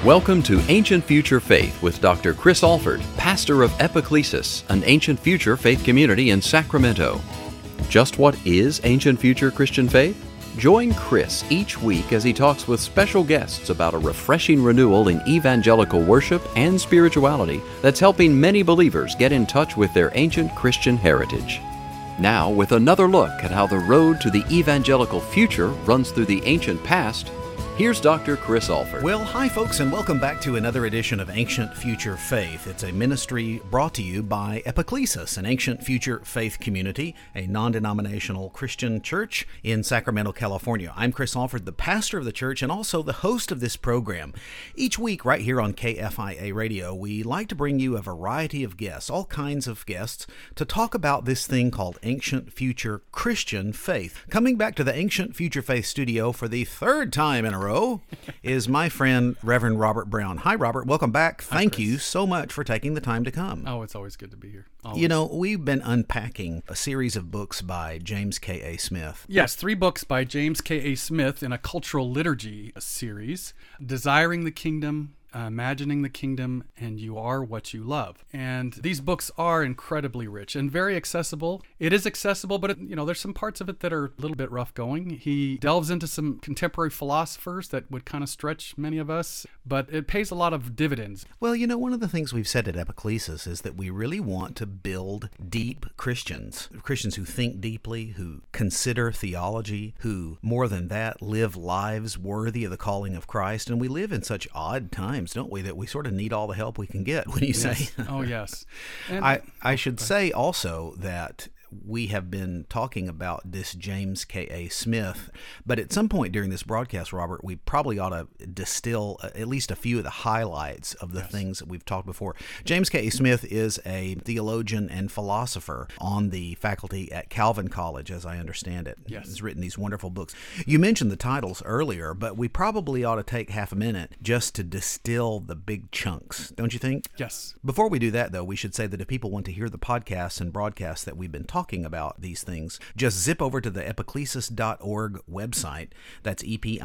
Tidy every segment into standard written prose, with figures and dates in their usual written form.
Welcome to Ancient Future Faith with Dr. Chris Alford, pastor of Epiclesis, an ancient future faith community in Sacramento. Just what is ancient future Christian faith? Join Chris each week as he talks with special guests about a refreshing renewal in evangelical worship and spirituality that's helping many believers get in touch with their ancient Christian heritage. Now, with another look at how the road to the evangelical future runs through the ancient past, here's Dr. Chris Alford. Well, hi folks, and welcome back to another edition of Ancient Future Faith. It's a ministry brought to you by Epiclesis, an ancient future faith community, a non-denominational Christian church in Sacramento, California. I'm Chris Alford, the pastor of the church and also the host of this program. Each week right here on KFIA Radio, we like to bring you a variety of guests, all kinds of guests, to talk about this thing called ancient future Christian faith. Coming back to the Ancient Future Faith studio for the third time in a row is my friend, Reverend Robert Brown. Hi, Robert. Welcome back. Thank you so much for taking the time to come. Oh, it's always good to be here. Always. You know, we've been unpacking a series of books by James K.A. Smith. Yes, 3 books by James K.A. Smith in a cultural liturgy series, Desiring the Kingdom, Imagining the Kingdom, and You Are What You Love. And these books are incredibly rich and very accessible. It is accessible, but there's some parts of it that are a little bit rough going. He delves into some contemporary philosophers that would kind of stretch many of us, but it pays a lot of dividends. Well, you know, one of the things we've said at Epiclesis is that we really want to build deep Christians who think deeply, who consider theology, who, more than that, live lives worthy of the calling of Christ. And we live in such odd times, don't we, that we sort of need all the help we can get, when you say. Oh, yes. And I should say also that we have been talking about this James K.A. Smith, but at some point during this broadcast, Robert, we probably ought to distill at least a few of the highlights of the things that we've talked before. James K.A. Smith is a theologian and philosopher on the faculty at Calvin College, as I understand it. Yes. He's written these wonderful books. You mentioned the titles earlier, but we probably ought to take half a minute just to distill the big chunks, don't you think? Yes. Before we do that, though, we should say that if people want to hear the podcasts and broadcasts that we've been talking about these things, just zip over to the epiclesis.org website. That's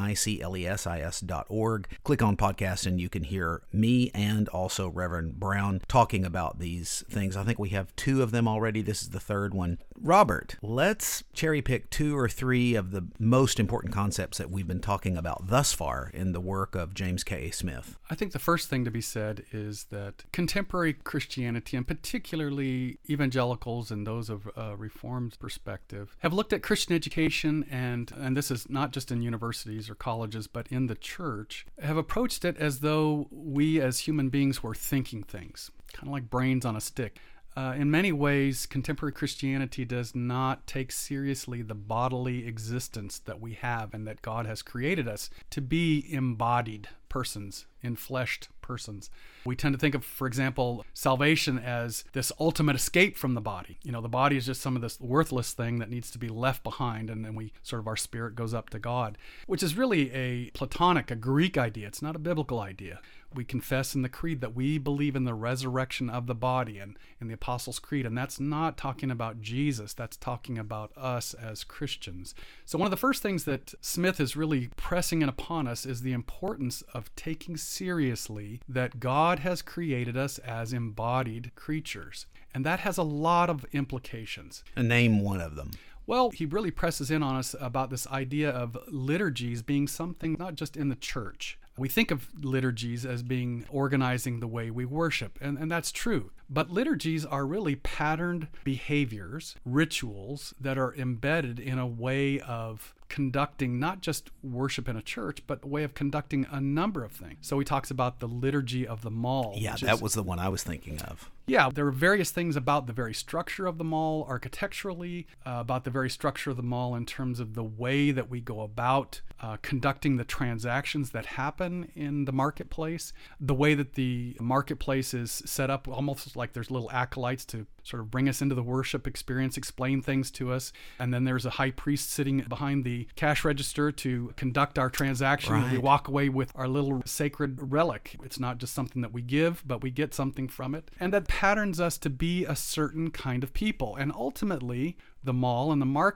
epiclesis.org. Click on podcast and you can hear me and also Reverend Brown talking about these things. I think we have 2 of them already. This is the 3rd one. Robert, let's cherry pick 2 or 3 of the most important concepts that we've been talking about thus far in the work of James K.A. Smith. I think the first thing to be said is that contemporary Christianity, and particularly evangelicals and those of Reformed perspective, have looked at Christian education, and this is not just in universities or colleges, but in the church, have approached it as though we as human beings were thinking things, kind of like brains on a stick. In many ways, contemporary Christianity does not take seriously the bodily existence that we have and that God has created us to be embodied persons, enfleshed persons. We tend to think of, for example, salvation as this ultimate escape from the body. You know, the body is just some of this worthless thing that needs to be left behind, and then our spirit goes up to God, which is really a Platonic, a Greek idea. It's not a biblical idea. We confess in the Creed that we believe in the resurrection of the body, and in the Apostles' Creed, and that's not talking about Jesus, that's talking about us as Christians. So one of the first things that Smith is really pressing in upon us is the importance of taking seriously that God has created us as embodied creatures. And that has a lot of implications. And name one of them. Well, he really presses in on us about this idea of liturgies being something not just in the church. We think of liturgies as being organizing the way we worship, and that's true. But liturgies are really patterned behaviors, rituals that are embedded in a way of conducting not just worship in a church, but a way of conducting a number of things. So he talks about the liturgy of the mall. Yeah, that was the one I was thinking of. Yeah, there are various things about the very structure of the mall architecturally, about the very structure of the mall in terms of the way that we go about conducting the transactions that happen in the marketplace, the way that the marketplace is set up, almost like there's little acolytes to sort of bring us into the worship experience, explain things to us. And then there's a high priest sitting behind the cash register to conduct our transaction. Right. We walk away with our little sacred relic. It's not just something that we give, but we get something from it. And that patterns us to be a certain kind of people. And ultimately, the mall and the market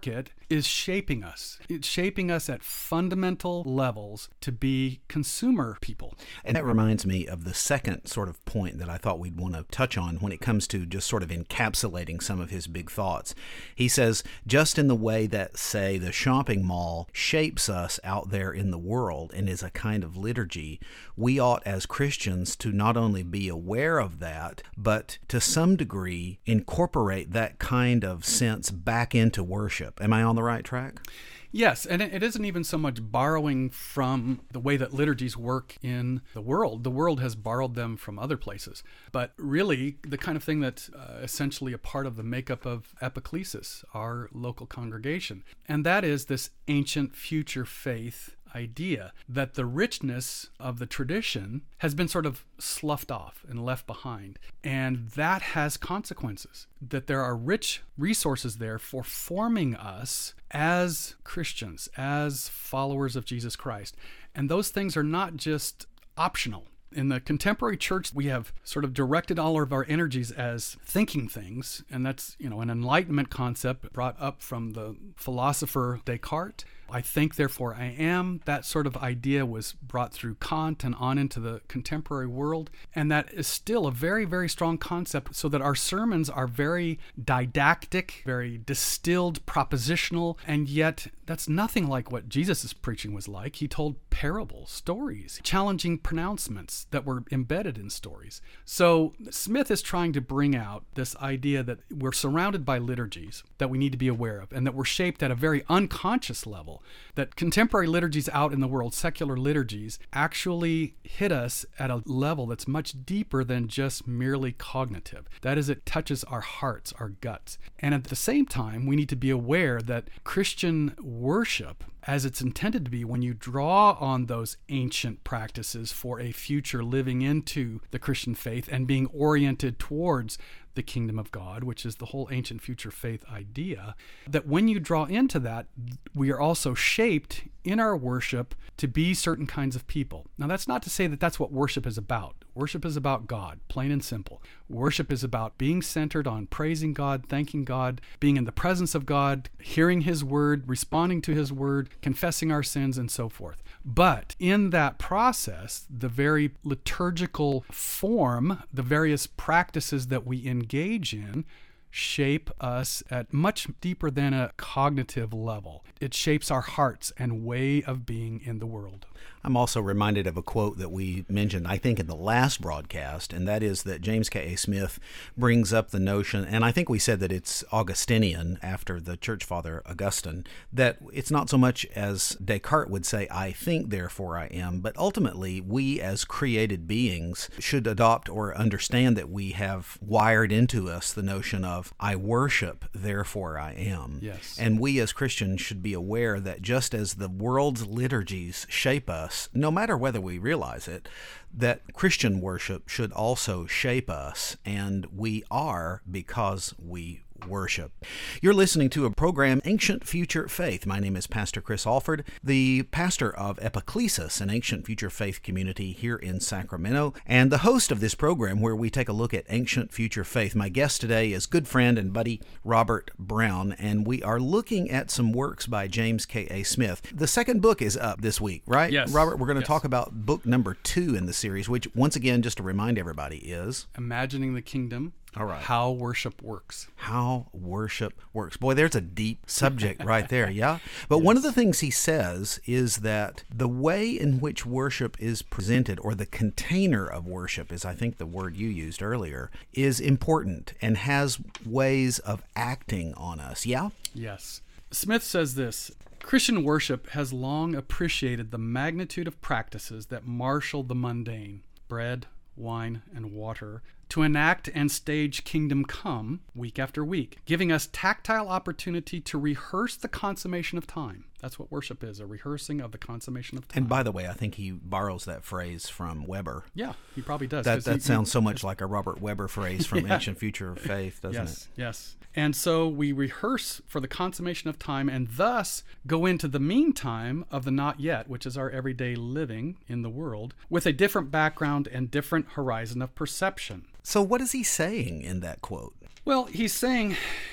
is shaping us. It's shaping us at fundamental levels to be consumer people. And that reminds me of the second sort of point that I thought we'd want to touch on when it comes to just sort of encapsulating some of his big thoughts. He says, just in the way that, say, the shopping mall shapes us out there in the world and is a kind of liturgy, we ought as Christians to not only be aware of that, but to some degree incorporate that kind of sense back into worship. Am I on the right track? Yes, and it isn't even so much borrowing from the way that liturgies work in the world. The world has borrowed them from other places. But really, the kind of thing that's essentially a part of the makeup of Epiclesis, our local congregation. And that is this ancient future faith idea that the richness of the tradition has been sort of sloughed off and left behind. And that has consequences, that there are rich resources there for forming us as Christians, as followers of Jesus Christ. And those things are not just optional. In the contemporary church, we have sort of directed all of our energies as thinking things, and that's, an Enlightenment concept brought up from the philosopher Descartes. I think, therefore I am. That sort of idea was brought through Kant and on into the contemporary world. And that is still a very, very strong concept, so that our sermons are very didactic, very distilled, propositional, and yet that's nothing like what Jesus' preaching was like. He told parables, stories, challenging pronouncements that were embedded in stories. So Smith is trying to bring out this idea that we're surrounded by liturgies that we need to be aware of, and that we're shaped at a very unconscious level. That contemporary liturgies out in the world, secular liturgies, actually hit us at a level that's much deeper than just merely cognitive. That is, it touches our hearts, our guts. And at the same time, we need to be aware that Christian worship, as it's intended to be, when you draw on those ancient practices for a future living into the Christian faith and being oriented towards the kingdom of God, which is the whole ancient future faith idea, that when you draw into that, we are also shaped in our worship to be certain kinds of people. Now, that's not to say that that's what worship is about. Worship is about God, plain and simple. Worship is about being centered on praising God, thanking God, being in the presence of God, hearing His word, responding to His word, confessing our sins, and so forth. But in that process, the very liturgical form, the various practices that we engage in, shape us at much deeper than a cognitive level. It shapes our hearts and way of being in the world. I'm also reminded of a quote that we mentioned, I think, in the last broadcast, and that is that James K.A. Smith brings up the notion, and I think we said that it's Augustinian after the church father Augustine, that it's not so much as Descartes would say, I think, therefore I am, but ultimately we as created beings should adopt or understand that we have wired into us the notion of, I worship, therefore I am. Yes. And we as Christians should be aware that just as the world's liturgies shape us, no matter whether we realize it, that Christian worship should also shape us, and we are because we worship. You're listening to a program, Ancient Future Faith. My name is Pastor Chris Alford, the pastor of Epiclesis, an ancient future faith community here in Sacramento, and the host of this program where we take a look at ancient future faith. My guest today is good friend and buddy Robert Brown, and we are looking at some works by James K.A. Smith. The second book is up this week, right? Yes. Robert, we're going to talk about book number 2 in the series, which, once again, just to remind everybody, is Imagining the Kingdom. All right. How worship works. How worship works. Boy, there's a deep subject right there, yeah? But yes. One of the things he says is that the way in which worship is presented, or the container of worship is, I think, the word you used earlier, is important and has ways of acting on us, yeah? Yes. Smith says this: Christian worship has long appreciated the magnitude of practices that marshal the mundane, bread, wine, and water, to enact and stage kingdom come week after week, giving us tactile opportunity to rehearse the consummation of time. That's what worship is, a rehearsing of the consummation of time. And by the way, I think he borrows that phrase from Weber. Yeah, he probably does. That sounds so much like a Robert Weber phrase from Ancient Future Faith, doesn't it? Yes. And so we rehearse for the consummation of time and thus go into the meantime of the not yet, which is our everyday living in the world, with a different background and different horizon of perception. So what is he saying in that quote? Well, he's saying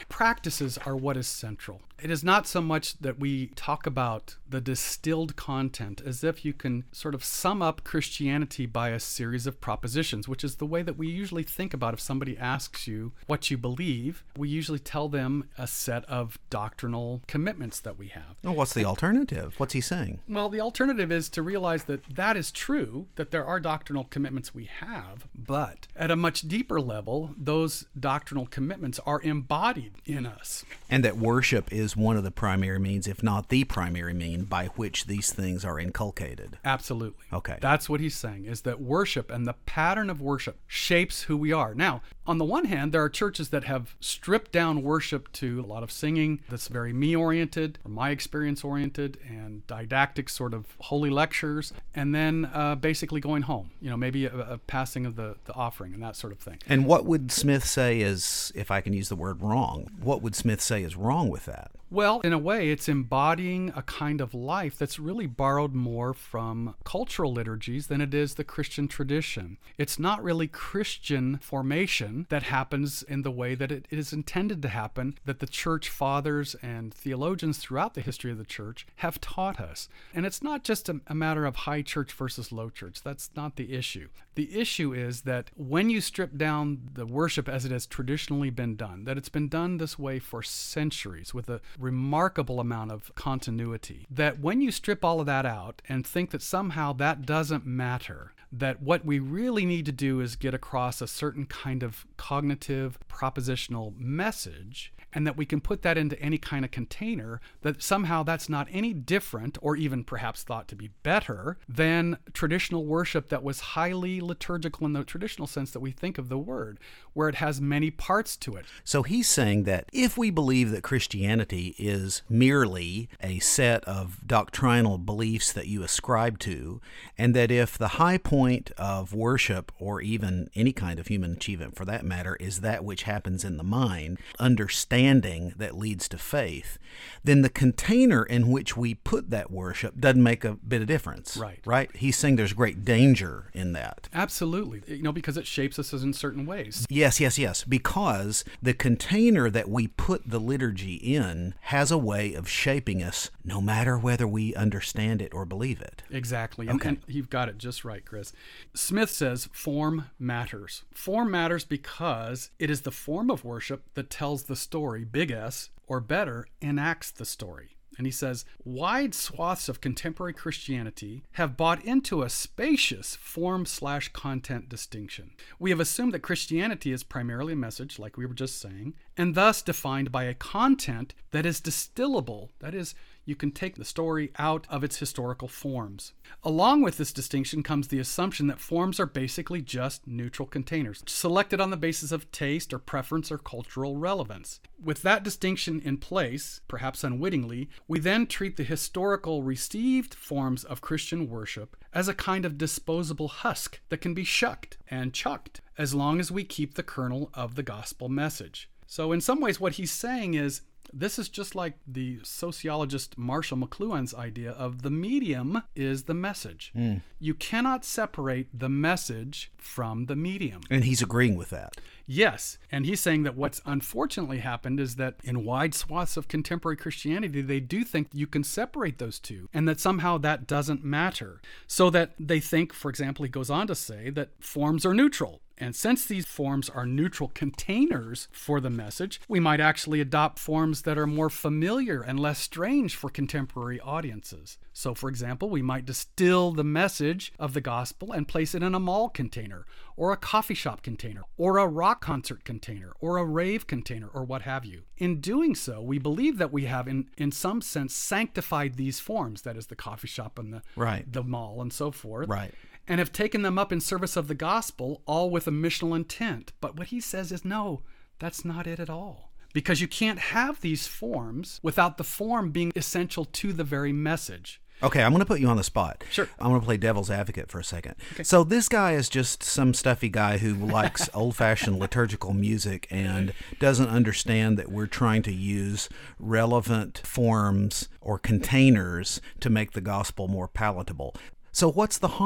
practices are what is central. It is not so much that we talk about the distilled content as if you can sort of sum up Christianity by a series of propositions, which is the way that we usually think about if somebody asks you what you believe. We usually tell them a set of doctrinal commitments that we have. Well, what's the alternative? What's he saying? Well, the alternative is to realize that that is true, that there are doctrinal commitments we have, but at a much deeper level, those doctrinal commitments are embodied in us. And that worship is one of the primary means, if not the primary mean, by which these things are inculcated. Absolutely. Okay. That's what he's saying, is that worship and the pattern of worship shapes who we are. Now, on the one hand, there are churches that have stripped down worship to a lot of singing that's very me-oriented, or my experience-oriented, and didactic sort of holy lectures, and then basically going home. Maybe a passing of the offering and that sort of thing. And what would Smith say is, if I can use the word wrong, what would Smith say is wrong with that? Well, in a way, it's embodying a kind of life that's really borrowed more from cultural liturgies than it is the Christian tradition. It's not really Christian formation that happens in the way that it is intended to happen, that the church fathers and theologians throughout the history of the church have taught us. And it's not just a matter of high church versus low church. That's not the issue. The issue is that when you strip down the worship as it has traditionally been done, that it's been done this way for centuries with a remarkable amount of continuity, that when you strip all of that out and think that somehow that doesn't matter, that what we really need to do is get across a certain kind of cognitive, propositional message, and that we can put that into any kind of container, that somehow that's not any different, or even perhaps thought to be better, than traditional worship that was highly liturgical in the traditional sense that we think of the word, where it has many parts to it. So he's saying that if we believe that Christianity is merely a set of doctrinal beliefs that you ascribe to, and that if the high point of worship, or even any kind of human achievement for that matter, is that which happens in the mind, understanding that leads to faith, then the container in which we put that worship doesn't make a bit of difference. Right? He's saying there's great danger in that. Absolutely. Because it shapes us in certain ways. Yes. Because the container that we put the liturgy in has a way of shaping us no matter whether we understand it or believe it. Exactly. Okay. And you've got it just right, Chris. Smith says form matters. Form matters because it is the form of worship that tells the story, big S, or better, enacts the story. And he says, wide swaths of contemporary Christianity have bought into a spacious form/content distinction. We have assumed that Christianity is primarily a message, like we were just saying, and thus defined by a content that is distillable. That is, you can take the story out of its historical forms. Along with this distinction comes the assumption that forms are basically just neutral containers, selected on the basis of taste or preference or cultural relevance. With that distinction in place, perhaps unwittingly, we then treat the historical received forms of Christian worship as a kind of disposable husk that can be shucked and chucked as long as we keep the kernel of the gospel message. So in some ways what he's saying is, this is just like the sociologist Marshall McLuhan's idea of the medium is the message. You cannot separate the message from the medium. And he's agreeing with that. Yes. And he's saying that what's unfortunately happened is that in wide swaths of contemporary Christianity, they do think you can separate those two, and that somehow that doesn't matter. So that they think, for example, he goes on to say that forms are neutral. And since these forms are neutral containers for the message, we might actually adopt forms that are more familiar and less strange for contemporary audiences. So, for example, we might distill the message of the gospel and place it in a mall container, or a coffee shop container, or a rock concert container, or a rave container, or what have you. In doing so, we believe that we have, in some sense, sanctified these forms, that is the coffee shop and the mall and so forth. Right. And have taken them up in service of the gospel, all with a missional intent. But what he says is, no, that's not it at all. Because you can't have these forms without the form being essential to the very message. Okay, I'm going to put you on the spot. Sure. I'm going to play devil's advocate for a second. Okay. So this guy is just some stuffy guy who likes old-fashioned liturgical music and doesn't understand that we're trying to use relevant forms or containers to make the gospel more palatable. So what's the harm?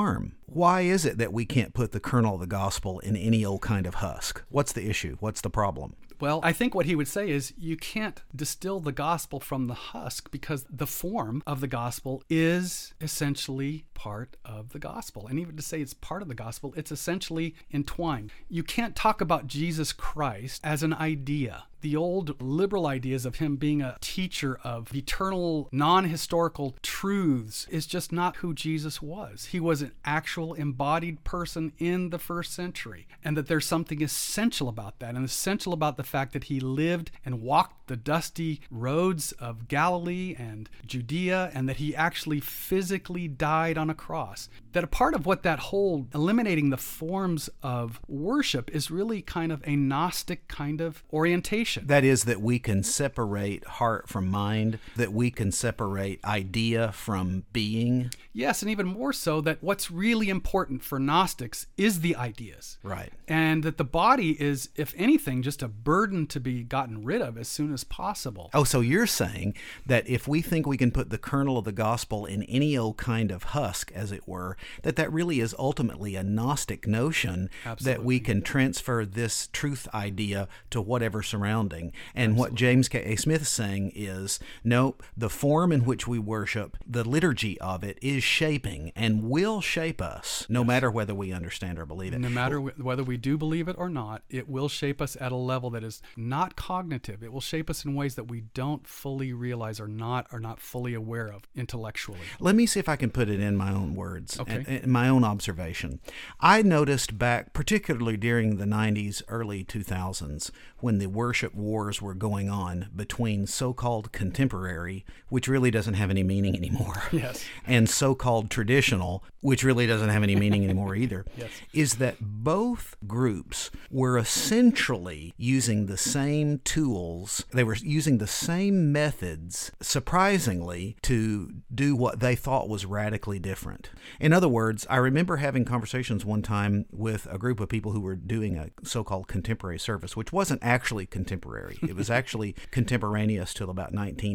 Why is it that we can't put the kernel of the gospel in any old kind of husk? What's the issue? What's the problem? Well, I think what he would say is you can't distill the gospel from the husk because the form of the gospel is essentially part of the gospel. And even to say it's part of the gospel, it's essentially entwined. You can't talk about Jesus Christ as an idea. The old liberal ideas of him being a teacher of eternal, non-historical truths is just not who Jesus was. He was an actual embodied person in the first century, and that there's something essential about that, and essential about the fact that he lived and walked the dusty roads of Galilee and Judea, and that he actually physically died on a cross. That a part of what that whole eliminating the forms of worship is really kind of a Gnostic kind of orientation. That is, that we can separate heart from mind, that we can separate idea from being. Yes, and even more so that what's really important for Gnostics is the ideas. Right. And that the body is, if anything, just a burden to be gotten rid of as soon as possible. Oh, so you're saying that if we think we can put the kernel of the gospel in any old kind of husk, as it were, that really is ultimately a Gnostic notion. Absolutely. That we can transfer this truth idea to whatever surrounding. And what James K. A. Smith is saying is, no, the form in which we worship, the liturgy of it is shaping and will shape us, no matter whether we understand or believe it. No matter whether we do believe it or not, it will shape us at a level that is not cognitive. It will shape us in ways that we don't fully realize or not fully aware of intellectually. Let me see if I can put it in my own words, Okay. and my own observation. I noticed back, particularly during the 90s, early 2000s, when the worship wars were going on between so-called contemporary, which really doesn't have any meaning anymore, Yes. and so-called traditional, which really doesn't have any meaning anymore either, Yes. is that both groups were essentially using the same tools. They were using the same methods, surprisingly, to do what they thought was radically different. In other words, I remember having conversations one time with a group of people who were doing a so-called contemporary service, which wasn't actually contemporary. It was actually contemporaneous till about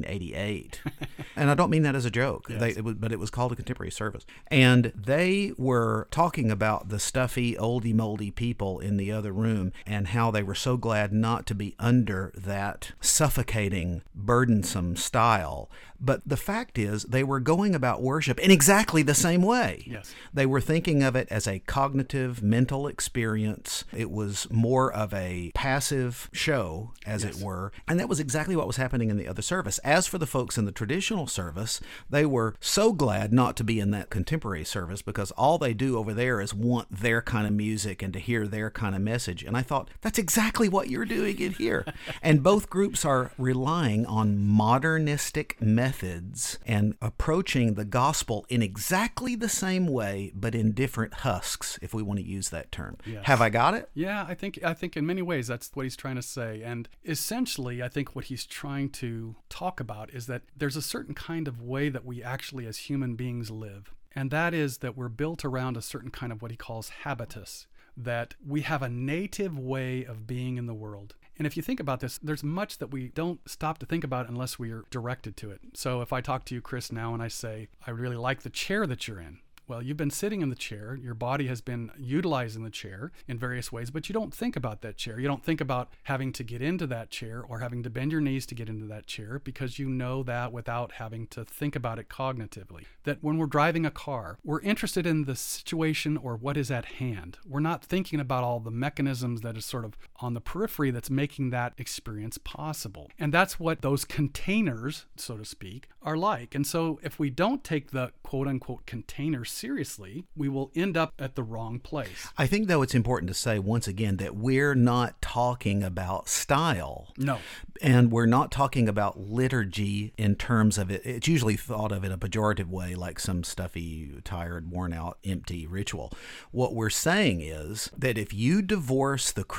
1988. And I don't mean that as a joke, Yes. but it was called a contemporary service. And they were talking about the stuffy, oldie-moldy people in the other room and how they were so glad not to be under that suffocating, burdensome style. But the fact is, they were going about worship in exactly the same way. Yes. They were thinking of it as a cognitive, mental experience. It was more of a passive show, as it were. And that was exactly what was happening in the other service. As for the folks in the traditional service, they were so glad not to be in that contemporary service because all they do over there is want their kind of music and to hear their kind of message. And I thought, that's exactly what you're doing in here. And both groups are relying on modernistic methods and approaching the gospel in exactly the same way, but in different husks, if we want to use that term. Yes. Have I got it? Yeah, I think in many ways that's what he's trying to say. And essentially, I think what he's trying to talk about is that there's a certain kind of way that we actually as human beings live. And that is that we're built around a certain kind of what he calls habitus, that we have a native way of being in the world. And if you think about this, there's much that we don't stop to think about unless we are directed to it. So if I talk to you, Chris, now and I say, I really like the chair that you're in. Well, you've been sitting in the chair, your body has been utilizing the chair in various ways, but you don't think about that chair. You don't think about having to get into that chair or having to bend your knees to get into that chair because you know that without having to think about it cognitively. That when we're driving a car, we're interested in the situation or what is at hand. We're not thinking about all the mechanisms that is sort of on the periphery that's making that experience possible. And that's what those containers, so to speak, are like. And so if we don't take the quote-unquote containers seriously, we will end up at the wrong place. I think, though, it's important to say once again that we're not talking about style. No. And we're not talking about liturgy in terms of it. It's usually thought of in a pejorative way, like some stuffy, tired, worn out, empty ritual. What we're saying is that if you divorce the Christian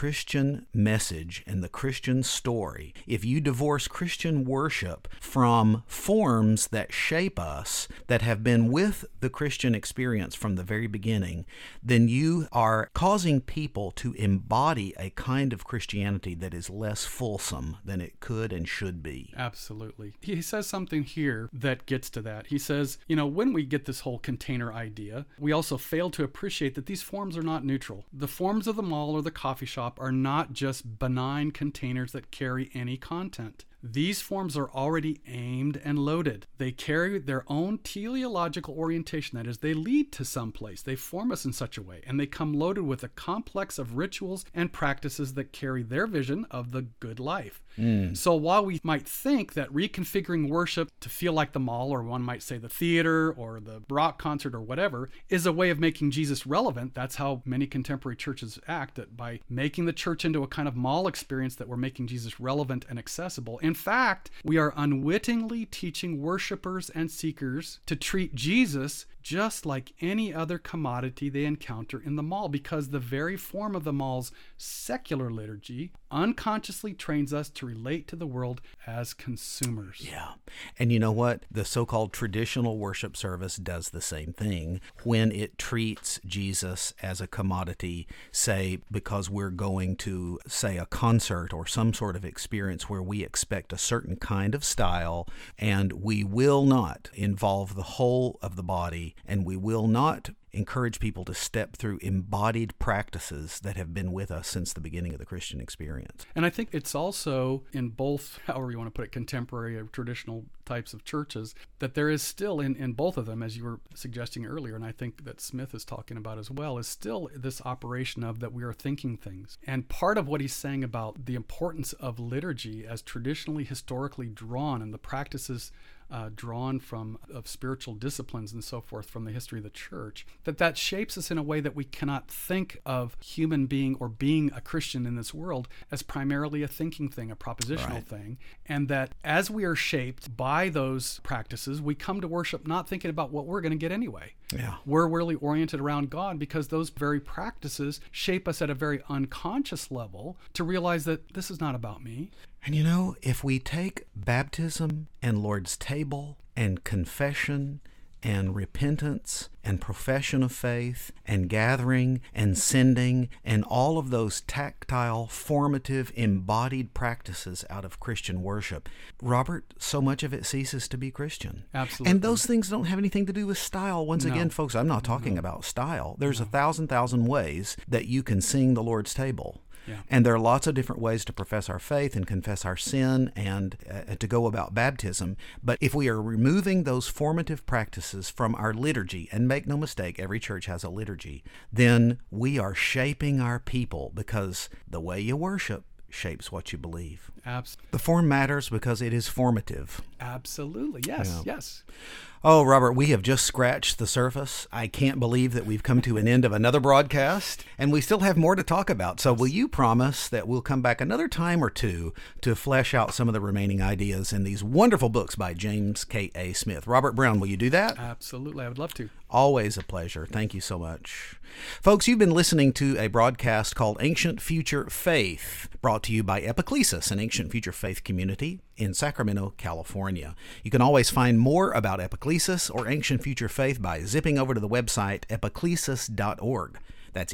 Christian message and the Christian story, if you divorce Christian worship from forms that shape us, that have been with the Christian experience from the very beginning, then you are causing people to embody a kind of Christianity that is less fulsome than it could and should be. Absolutely. He says something here that gets to that. He says, when we get this whole container idea, we also fail to appreciate that these forms are not neutral. The forms of the mall or the coffee shop are not just benign containers that carry any content. These forms are already aimed and loaded. They carry their own teleological orientation. That is, they lead to some place. They form us in such a way, and they come loaded with a complex of rituals and practices that carry their vision of the good life. So while we might think that reconfiguring worship to feel like the mall, or one might say the theater or the rock concert or whatever, is a way of making Jesus relevant, that's how many contemporary churches act, that by making the church into a kind of mall experience that we're making Jesus relevant and accessible. In fact, we are unwittingly teaching worshipers and seekers to treat Jesus just like any other commodity they encounter in the mall, because the very form of the mall's secular liturgy unconsciously trains us to relate to the world as consumers. Yeah. And you know what? The so-called traditional worship service does the same thing when it treats Jesus as a commodity, say, because we're going to, say, a concert or some sort of experience where we expect a certain kind of style, and we will not involve the whole of the body, and we will not encourage people to step through embodied practices that have been with us since the beginning of the Christian experience. And I think it's also in both, however you want to put it, contemporary or traditional types of churches, that there is still in both of them, as you were suggesting earlier, and I think that Smith is talking about as well, is still this operation of that we are thinking things. And part of what he's saying about the importance of liturgy as traditionally, historically drawn, and the practices drawn from of spiritual disciplines and so forth from the history of the church, that shapes us in a way that we cannot think of human being or being a Christian in this world as primarily a thinking thing, a propositional thing, and that as we are shaped by those practices, we come to worship not thinking about what we're going to get anyway. Yeah. We're really oriented around God because those very practices shape us at a very unconscious level to realize that this is not about me. And if we take baptism and Lord's table and confession and repentance and profession of faith and gathering and sending and all of those tactile, formative, embodied practices out of Christian worship, Robert, so much of it ceases to be Christian. Absolutely. And those things don't have anything to do with style. Once again, folks, I'm not talking about style. There's 1,000 ways that you can sing the Lord's table. Yeah. And there are lots of different ways to profess our faith and confess our sin and to go about baptism. But if we are removing those formative practices from our liturgy, and make no mistake, every church has a liturgy, then we are shaping our people, because the way you worship shapes what you believe. Absolutely. The form matters because it is formative. Absolutely. Yes. Yeah. Yes. Oh, Robert, we have just scratched the surface. I can't believe that we've come to an end of another broadcast, and we still have more to talk about. So will you promise that we'll come back another time or two to flesh out some of the remaining ideas in these wonderful books by James K.A. Smith? Robert Brown, will you do that? Absolutely. I would love to. Always a pleasure. Thank you so much. Folks, you've been listening to a broadcast called Ancient Future Faith, brought to you by Epiclesis, an ancient future faith community in Sacramento, California. You can always find more about Epiclesis or Ancient Future Faith by zipping over to the website epiclesis.org. That's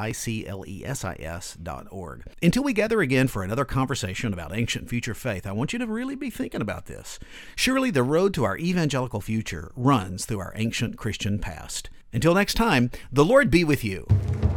EPICLESIS.org. Until we gather again for another conversation about ancient future faith, I want you to really be thinking about this. Surely the road to our evangelical future runs through our ancient Christian past. Until next time, the Lord be with you.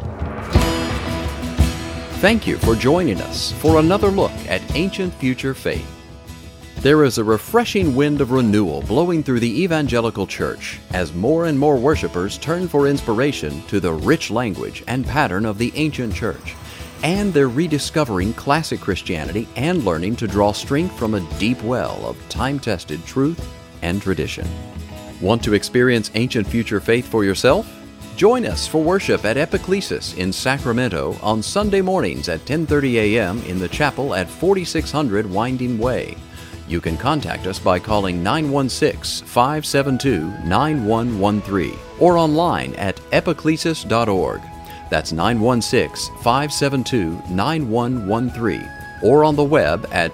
Thank you for joining us for another look at ancient future faith. There is a refreshing wind of renewal blowing through the evangelical church as more and more worshipers turn for inspiration to the rich language and pattern of the ancient church, and they're rediscovering classic Christianity and learning to draw strength from a deep well of time-tested truth and tradition. Want to experience ancient future faith for yourself? Join us for worship at Epiclesis in Sacramento on Sunday mornings at 10:30 a.m. in the chapel at 4600 Winding Way. You can contact us by calling 916-572-9113 or online at epiclesis.org. That's 916-572-9113, or on the web at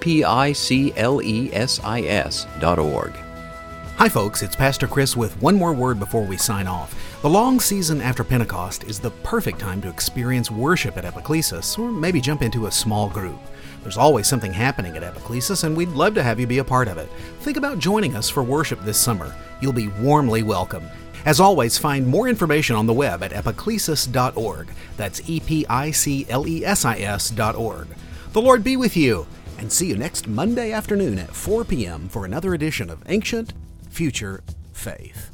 epiclesis.org. Hi folks, it's Pastor Chris with one more word before we sign off. The long season after Pentecost is the perfect time to experience worship at Epiclesis, or maybe jump into a small group. There's always something happening at Epiclesis, and we'd love to have you be a part of it. Think about joining us for worship this summer. You'll be warmly welcome. As always, find more information on the web at epiclesis.org. That's epiclesis.org. The Lord be with you, and see you next Monday afternoon at 4 p.m. for another edition of Ancient Future Faith.